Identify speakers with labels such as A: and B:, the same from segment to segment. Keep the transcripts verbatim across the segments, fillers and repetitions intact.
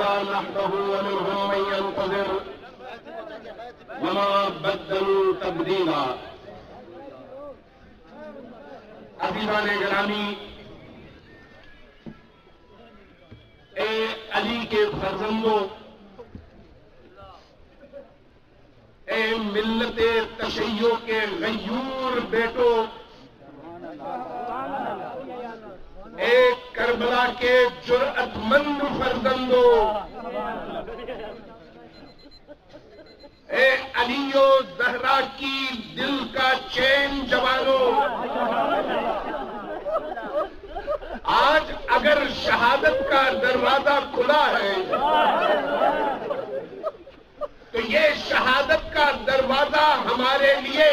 A: الله نحمده ومنهم من ينتظر وما بدلوا تبديلا. عزیزان گرامی، اے علی کے فرزندوں، اے ملت تشیع کے غیور بیٹوں، اے کربلا کے جرأت مند فرزندوں، اے علی و زہرا کی دل کا چین جوانوں، آج اگر شہادت کا دروازہ کھلا ہے تو یہ شہادت کا دروازہ ہمارے لیے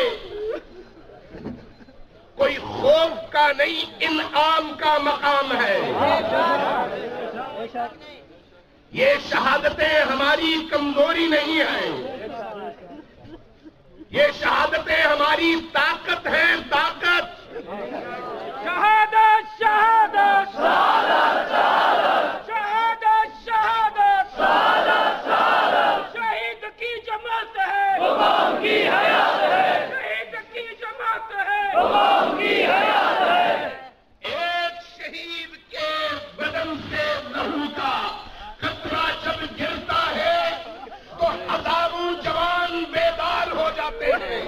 A: کوئی خوف کا نہیں، انعام کا مقام ہے. یہ شہادتیں ہماری کمزوری نہیں ہیں، یہ شہادتیں ہماری طاقت ہیں، طاقت.
B: شہادت شہادت شہادت شہادت شہادت شہادت شہادت شہید کی جماعت ہے، قوم کی حیات ہے، شہید کی جماعت ہے، قوم کی حیات ہے.
A: ایک شہید کے بدن سے لہو کا قطرہ جب گرتا ہے تو ہزاروں جوان بیدار ہو جاتے ہیں.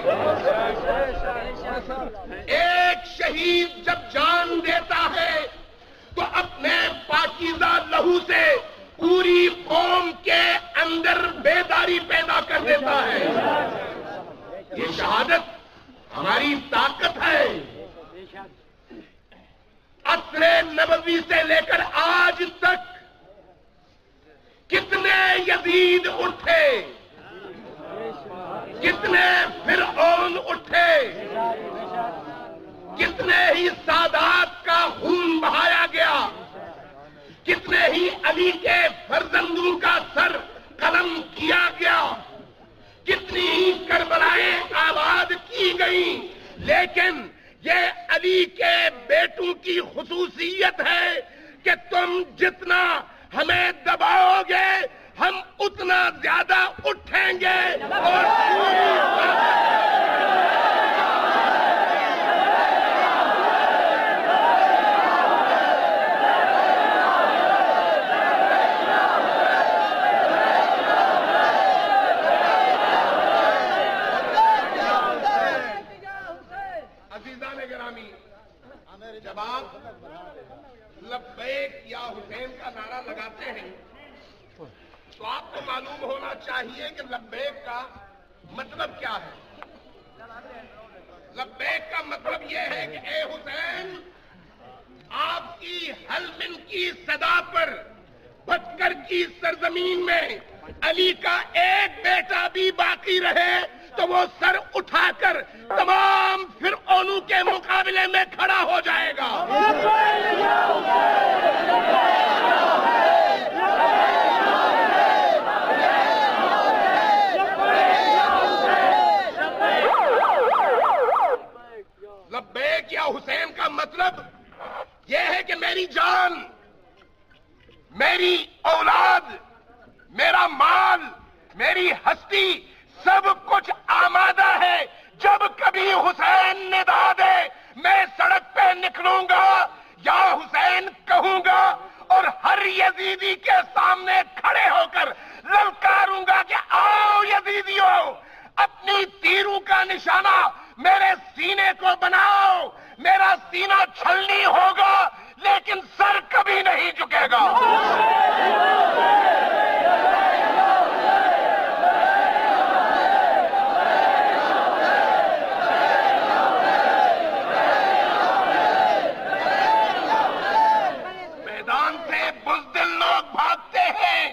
A: ایک شہید جب جان دیتا ہے تو اپنے پاکیزہ لہو سے پوری قوم کے اندر بیداری پیدا کر دیتا ہے. یہ شہادت ہماری طاقت ہے. عصر نبوی سے لے کر آج تک کتنے یزید اٹھے، کتنے فرعون اٹھے، کتنے ہی سادات کا خون بہایا گیا، کتنے ہی علی کے فرزندوں کا سر قلم کیا گیا، کتنی ہی کربلائیں آباد کی گئیں، لیکن یہ علی کے بیٹوں کی خصوصیت ہے کہ تم جتنا ہمیں دباؤ گے ہم اتنا زیادہ اٹھیں گے اور پوری عزیزان گرامی، جب آپ لبیک یا حسین کا نعرہ لگاتے ہیں تو آپ کو معلوم ہونا چاہیے کہ لبیک کا مطلب کیا ہے. لبیک کا مطلب یہ ہے کہ اے حسین، آپ کی حلمن کی صدا پر بھٹکر کی سرزمین میں علی کا ایک بیٹا بھی باقی رہے تو وہ سر اٹھا کر تمام فرعونوں کے مقابلے میں کھڑا ہو جائے گا. لبیک یا حسین کا مطلب یہ ہے کہ میری جان، میری اولاد، میرا مال، میری ہستی، سب کچھ آمادہ ہے. جب کبھی حسین ندا دے میں سڑک پہ نکلوں گا یا حسین کہوں گا اور ہر یزیدی کے سامنے کھڑے ہو کر للکاروں گا کہ آؤ یزیدیوں، اپنی تیروں کا نشانہ میرے سینے کو بناؤ. میرا سینہ چھلنی ہوگا لیکن سر کبھی نہیں جھکے گا. میدان سے بزدل لوگ بھاگتے ہیں.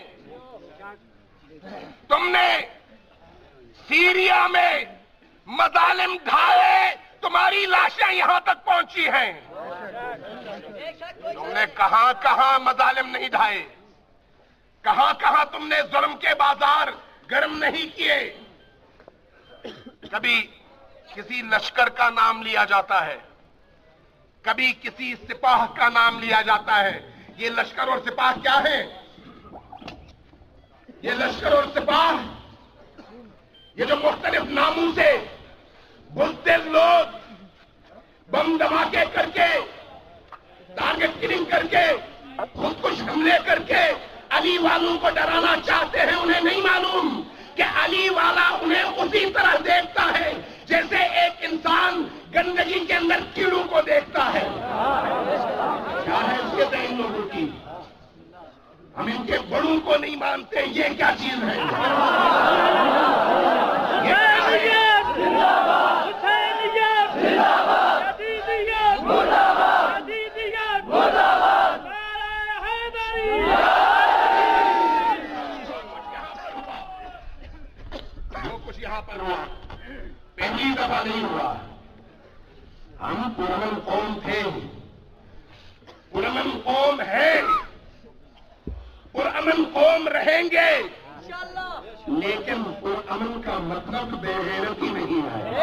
A: تم نے سیریا میں مظالم ڈھائے، تمہاری لاشیں یہاں تک پہنچی ہیں. تم نے کہاں کہاں مظالم نہیں ڈھائے، کہاں کہاں تم نے ظلم کے بازار گرم نہیں کیے. کبھی کسی لشکر کا نام لیا جاتا ہے، کبھی کسی سپاہ کا نام لیا جاتا ہے. یہ لشکر اور سپاہ کیا ہے؟ یہ لشکر اور سپاہ، یہ جو مختلف ناموں سے بزدل لوگ بم دھماکے کر کے، ٹارگٹ کلنگ کر کے، خود کش حملے کر کے علی والوں کو ڈرانا چاہتے ہیں، انہیں نہیں معلوم کہ علی والا انہیں اسی طرح دیکھتا ہے جیسے ایک انسان گندگی کے اندر کیڑوں کو دیکھتا ہے۔ کیا ہے اس کے ذہن لوگوں کی؟ ہم ان کے بڑوں کو نہیں مانتے، یہ کیا چیز ہے؟ پہلی دفعہ نہیں ہوا، ہم پرامن قوم تھے، پرامن قوم ہے، پرامن قوم رہیں گے، لیکن پرامن کا مطلب بے غیرتی نہیں ہے،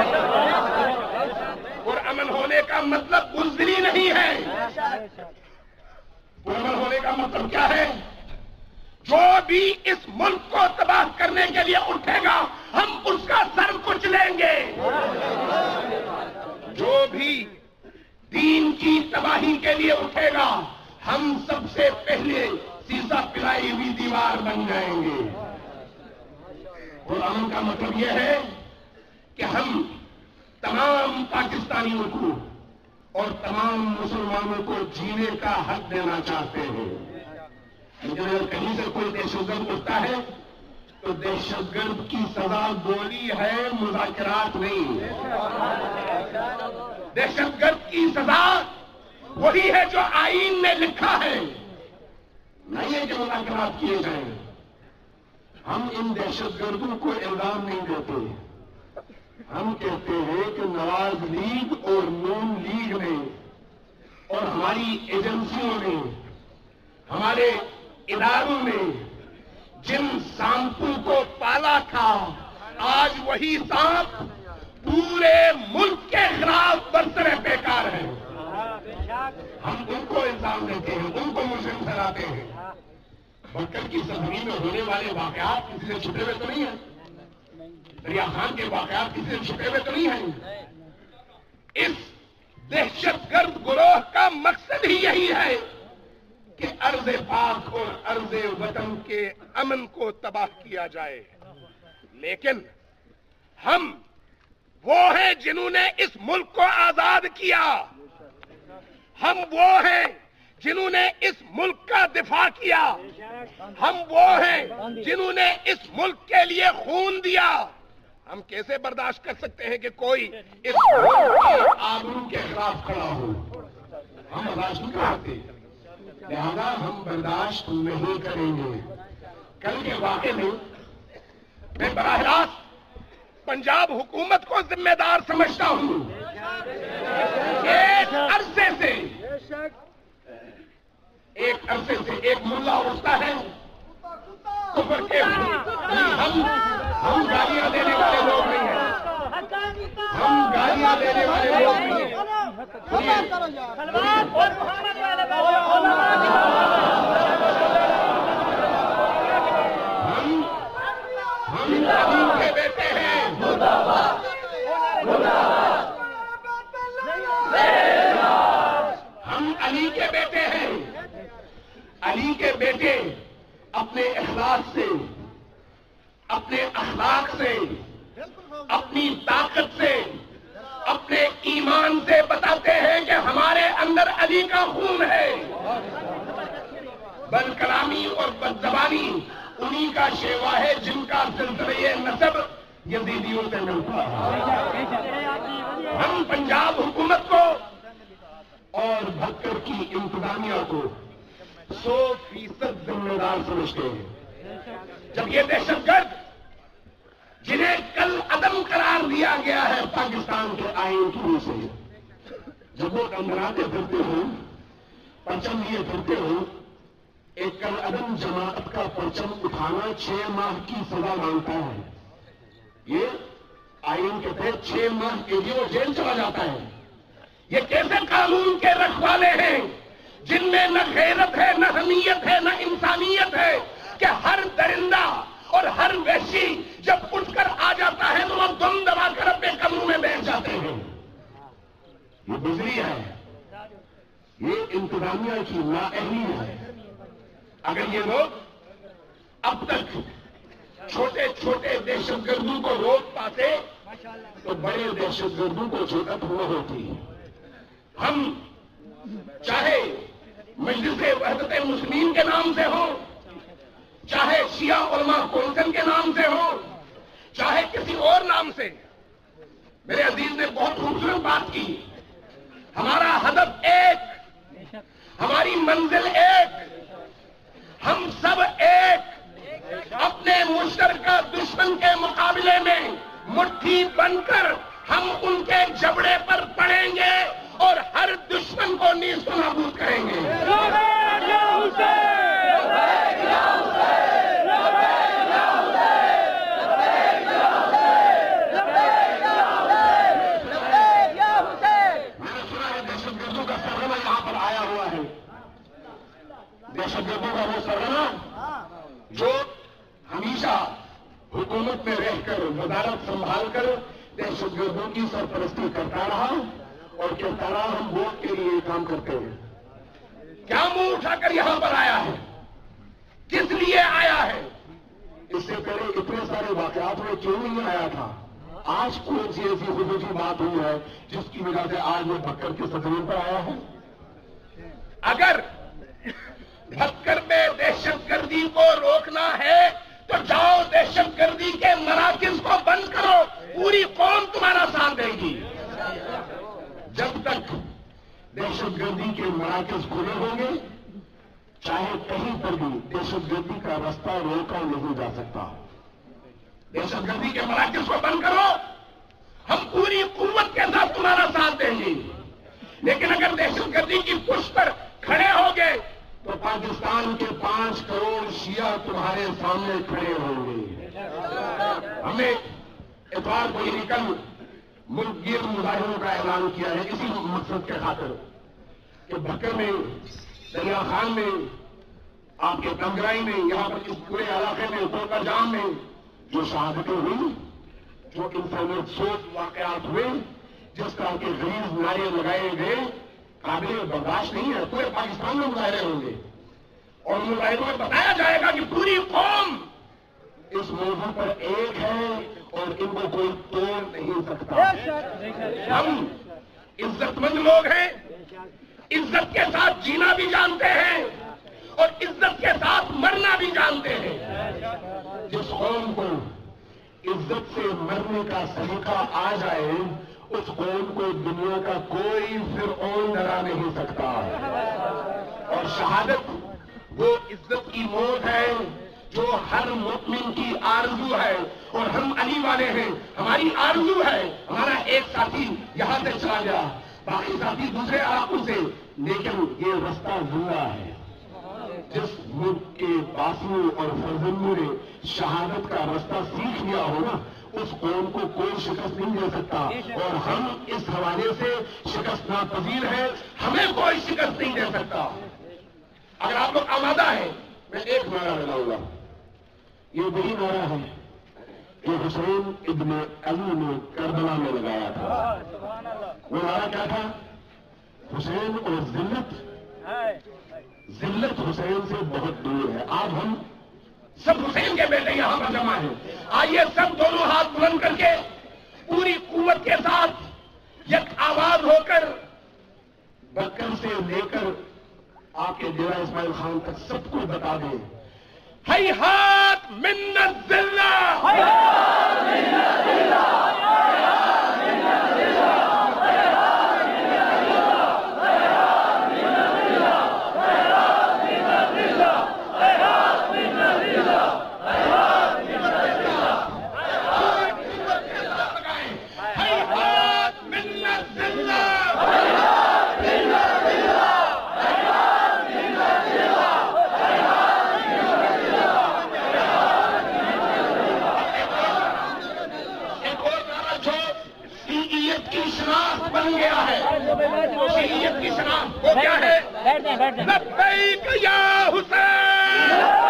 A: پرامن ہونے کا مطلب بزدلی نہیں ہے۔ پرامن ہونے کا مطلب کیا ہے؟ جو بھی اس ملک کو تباہ کرنے کے لیے اٹھے گا ہم اس کا سر کچلیں گے، جو بھی دین کی تباہی کے لیے اٹھے گا ہم سب سے پہلے سیسا پلائی ہوئی دیوار بن جائیں گے۔ قرآن کا مطلب یہ ہے کہ ہم تمام پاکستانیوں کو اور تمام مسلمانوں کو جینے کا حق دینا چاہتے ہیں۔ اگر کہیں سے کوئی دہشت گرد اٹھتا ہے تو دہشت گرد کی سزا گولی ہے، مذاکرات نہیں۔ دہشت گرد کی سزا وہی ہے جو آئین میں لکھا ہے، نہیں ہے کہ مذاکرات کیے جائیں۔ ہم ان دہشت گردوں کو الزام نہیں دیتے، ہم کہتے ہیں کہ نواز لیگ اور نون لیگ نے اور ہماری ایجنسیوں نے، ہمارے اداروں نے جن سانپوں کو پالا تھا، آج وہی سانپ پورے ملک کے خلاف برسر بیکار ہے۔ ہم ان کو الزام دیتے ہیں، ان کو مجرم ٹھہراتے ہیں۔ بکر کی سرزمین میں ہونے والے واقعات کسی سے چھپے ہوئے تو نہیں ہیں، دریا خان کے واقعات کسی سے چھپے ہوئے تو نہیں ہیں۔ اس دہشت گرد گروہ کا مقصد ہی یہی ہے کہ ارض پاک اور ارض وطن کے امن کو تباہ کیا جائے، لیکن ہم وہ ہیں جنہوں نے اس ملک کو آزاد کیا، ہم وہ ہیں جنہوں نے اس ملک کا دفاع کیا، ہم وہ ہیں جنہوں نے اس ملک کے لیے خون دیا۔ ہم کیسے برداشت کر سکتے ہیں کہ کوئی اس ملک کے آبرو کے خلاف کھڑا ہو؟ ہم برداشت نہیں کرتے، لہذا ہم برداشت نہیں کریں گے۔ کل کے واقعے میں میں براہ راست پنجاب حکومت کو ذمہ دار سمجھتا ہوں۔ ایک عرصے سے ایک عرصے سے ایک ملا اٹھتا ہے کفر کے، ہم ہم گالیاں دینے والے لوگ نہیں ہیں، ہم گالیاں دینے والے لوگ نہیں ہیں۔ ہم ہم علی کے بیٹے ہیں، ہم علی کے بیٹے ہیں۔ علی کے بیٹے اپنے اخلاص سے، اپنے اخلاق سے، اپنی طاقت سے، اپنے ایمان سے بتاتے ہیں کہ ہمارے اندر علی کا خون ہے۔ بد کلامی اور بد زبانی انہی کا شیوا ہے جن کا سلسلہ نسب یزیدیوں سے ملتا ہے۔ ہم پنجاب حکومت کو اور بھکر کی انتظامیہ کو سو فیصد ذمہ دار سمجھتے ہیں۔ جب یہ دہشت گرد جنہیں کل عدم قرار دیا گیا ہے پاکستان کے آئین کی روح سے، جب وہ کمراتے پھرتے ہوں، پرچم لیے پھرتے ہوں، ایک کل عدم جماعت کا پرچم اٹھانا چھ ماہ کی سزا مانگتا ہے۔ یہ آئین کے تحت چھ ماہ کے لیے وہ جیل چلا جاتا ہے۔ یہ کیسے قانون کے رکھوالے ہیں جن میں نہ غیرت ہے، نہ حمیت ہے، نہ انسانیت ہے کہ ہر درندہ بزری ہے، یہ انتظامیہ کی نااہلی ہے۔ اگر یہ لوگ اب تک چھوٹے چھوٹے دہشت گردوں کو روک پاتے تو بڑے دہشت گردوں کو ضرورت نہ ہوتی۔ ہم چاہے مجلس وحدت مسلمین کے نام سے ہو، چاہے شیعہ علماء کونسل کے نام سے ہو، چاہے کسی اور نام سے، میرے عزیز نے بہت خوبصورت بات کی، ہمارا ہدف ایک، ہماری منزل ایک، ہم سب ایک، اپنے مشترکہ دشمن کے مقابلے میں مٹھی بن کر ہم ان کے جبڑے پر پڑیں گے اور ہر دشمن کو نیز و نابود کریں گے۔ دہشت گردوں کا وہ سرگنا جو ہمیشہ حکومت میں رہ کر وزارت سنبھال کر دہشت گردوں کی سرپرستی کرتا رہا اور کہتا رہا ہم ووٹ کے لیے کام کرتے ہیں، کیا منہ اٹھا کر یہاں پر آیا ہے، کس لیے آیا ہے؟ اس سے پہلے اتنے سارے واقعات میں کیوں نہیں آیا تھا؟ آج کون سی ایسی خصوصی بات ہوئی ہے جس کی وجہ سے آج وہ بھکر کی سرزمین پر آیا ہے؟ اگر بھکر میں دہشت گردی کو روکنا ہے تو جاؤ دہشت گردی کے مراکز کو بند کرو، پوری قوم تمہارا ساتھ دے گی۔ جب تک دہشت گردی کے مراکز کھلے ہوں گے، چاہے کہیں پر بھی دہشت گردی کا راستہ روکا نہیں جا سکتا۔ دہشت گردی کے مراکز کو بند کرو، ہم پوری قوت کے ساتھ تمہارا ساتھ دیں گے، لیکن اگر دہشت گردی کی پشت پر کھڑے ہو گئے تو پاکستان کے پانچ کروڑ شیعہ تمہارے سامنے کھڑے ہوں گے۔ ہمیں اتوار کو ہی کل ملک گیر مظاہروں کا اعلان کیا ہے اسی مقصد کے خاطر کہ بھکر میں، دریا خان میں، آپ کے کنگرائی میں، یہاں پر اس پورے علاقے میں، کوکر جام میں جو شہادتیں ہوئی، جو انسانیت سوچ واقعات ہوئے، جس طرح کے غلیظ نعرے لگائے گئے، قابل برداشت نہیں ہے۔ پورے پاکستان میں مظاہرے ہوں گے اور مظاہروں میں بتایا جائے گا کہ پوری قوم اس موضوع پر ایک ہے اور ان کو کوئی توڑ نہیں سکتا۔ ہم عزت مند لوگ ہیں، عزت کے ساتھ جینا بھی جانتے ہیں اور عزت کے ساتھ مرنا بھی جانتے ہیں۔ جس قوم کو عزت سے مرنے کا سلیقہ آ جائے اس قوم کو دنیا کا کوئی فرعون ڈرا نہیں سکتا، اور شہادت وہ عزت کی موت ہے جو ہر مومن کی آرزو ہے، اور ہم علی والے ہیں، ہماری آرزو ہے۔ ہمارا ایک ساتھی یہاں سے چلا گیا، باقی ساتھی دوسرے علاقوں سے، لیکن یہ رستہ زندہ ہے۔ جس ملک کے باسیوں اور فرزندوں نے شہادت کا رستہ سیکھ لیا ہو نا، اس قوم کو کوئی شکست نہیں دے سکتا، اور ہم اس حوالے سے شکست ناپذیر ہیں، ہمیں کوئی شکست نہیں دے سکتا۔ اگر آپ لوگ آمادہ ہیں، میں ایک نعرہ لگاؤں گا، یہ وہی نعرہ ہے جو حسین ابن علی نے کربلا میں لگایا تھا۔ وہ نعرہ کیا تھا؟ حسین اور ذلت، ذلت حسین سے بہت دور ہے۔ آج ہم سب حسین کے بیٹے یہاں پر جمع ہیں، آئیے سب دونوں ہاتھ بلند کر کے پوری قوت کے ساتھ یک آواز ہو کر بکر سے لے کر آپ کے ڈیرہ اسماعیل خان تک سب کو بتا دیں، ہیہات من الذلہ، ہیہات من الذلہ، شریعت کی شناخت وہ کیا ہے؟ لبیک یا حسین،